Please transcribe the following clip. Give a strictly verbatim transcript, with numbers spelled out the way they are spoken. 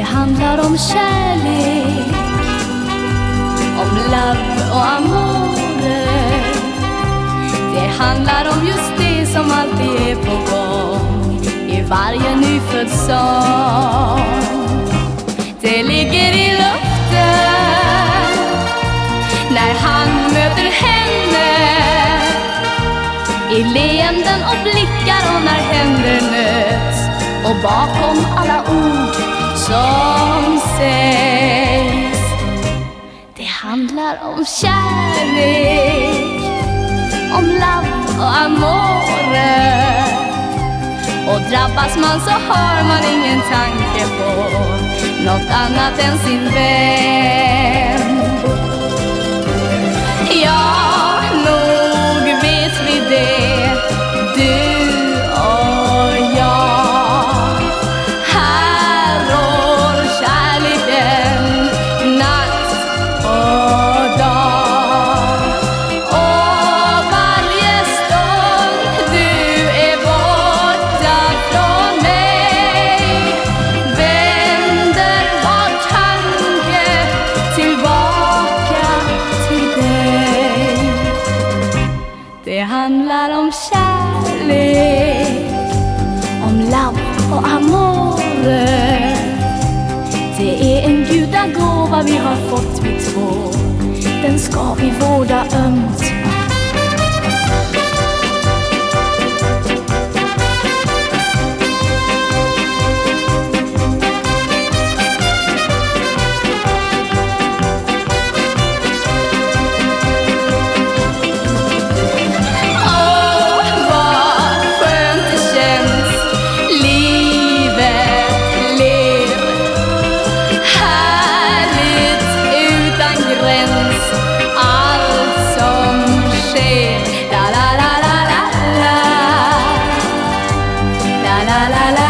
handlar om kärlek, om love och amore. Det handlar om just det som alltid är på gång i varje nyfödd sång. Det ligger i luften när han möter henne, i leenden och blickar och när händer möts, och bakom alla ord som sägs. Det handlar om kärlek, om love och amore. Och drabbas man så har man ingen tanke på något annat än sin vän. Ja, nog vet vi det, du och jag. Här rår kärleken natt och dag. Och varje stund du är borta från mig vänder var tanke tillbaka till dig. Det handlar om kärlek, om love och amore. Det är en gudagåva vi har fått vi två, den ska vi vårda ömt. La la la la